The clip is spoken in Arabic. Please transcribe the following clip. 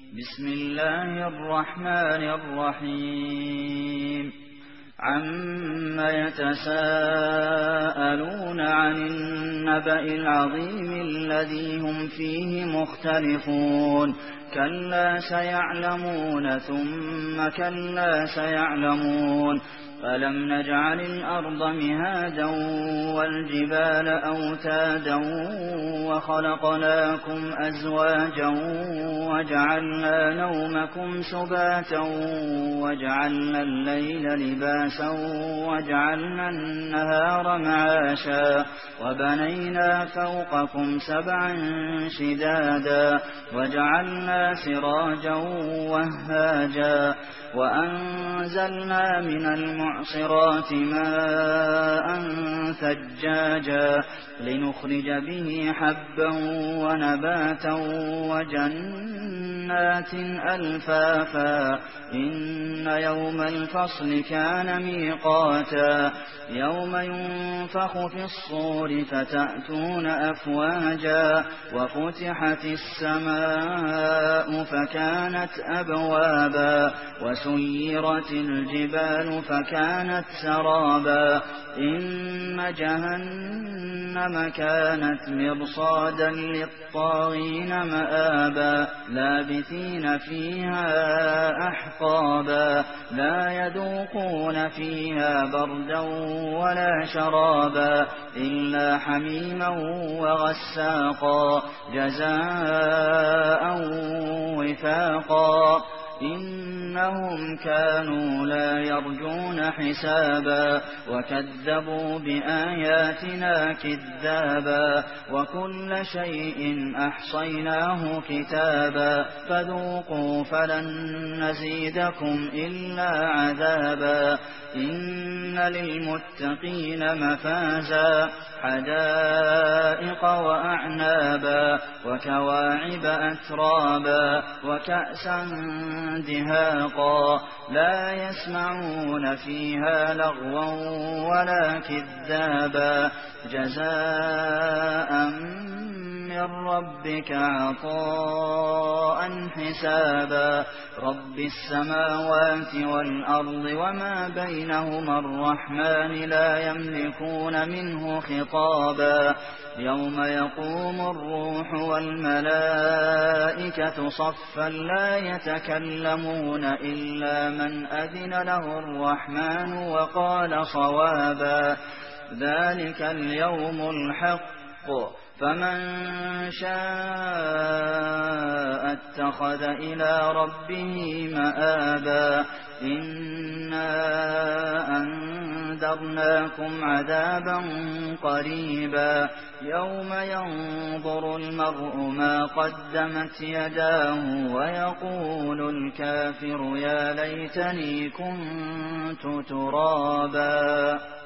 بسم الله الرحمن الرحيم عم يتساءلون عن النبأ العظيم الذي هم فيه مختلفون كلا سيعلمون ثم كلا سيعلمون ألم نجعل الأرض مهادا والجبال أوتادا وخلقناكم أزواجا وجعلنا نومكم سباتا وجعلنا الليل لباسا وجعلنا النهار معاشا وبنينا فوقكم سبعا شدادا وجعلنا سراجا وهاجا وأنزلنا من المعصرات ماء ثجاجا لنخرج به حبا ونباتا وجنات ألفافا إن يوم الفصل كان ميقاتا يوم ينفخ في الصور فتأتون أفواجا وفتحت السماء فكانت أبوابا وسيرت الجبال فكانت سرابا إن جهنم كانت مرصادا للطاغين مآبا لابثين فيها أحقابا لا يذوقون فيها بردا ولا شرابا إلا حميما وغساقا جزاء وفاقا إنهم كانوا لا يرجون حسابا وكذبوا بآياتنا كذابا وكل شيء أحصيناه كتابا فذوقوا فلن نزيدكم إلا عذابا إن للمتقين مفازا حدائق وأعنابا وكواعب أترابا وكأسا دهاقا لا يسمعون فيها لغوا ولا كذابا جزاء من ربك عطاء حسابا رب السماوات والأرض وما بينهما الرحمن لا يملكون منه خطابا يوم يقوم الروح والملائكة صفا لا يتكلمون إلا من أذن له الرحمن وقال صوابا ذلك اليوم الحق فمن شاء اتخذ إلى ربه مآبا إنا أنذرناكم عذابا قريبا يوم ينظر المرء ما قدمت يداه ويقول الكافر يا ليتني كنت ترابا